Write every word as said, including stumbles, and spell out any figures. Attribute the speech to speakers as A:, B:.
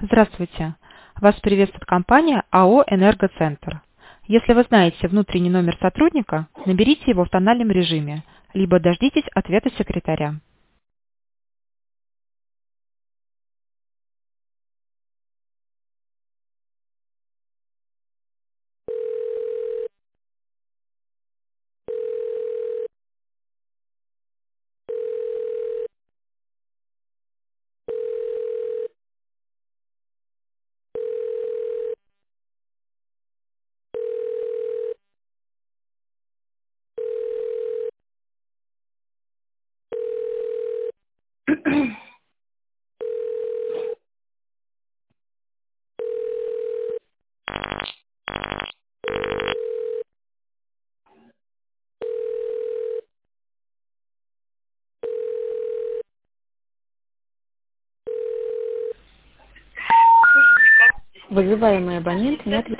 A: Здравствуйте. Вас приветствует компания А О «Энергоцентр». Если вы знаете внутренний номер сотрудника, наберите его в тональном режиме, либо дождитесь ответа секретаря.
B: Вызываемый абонент не отвечает.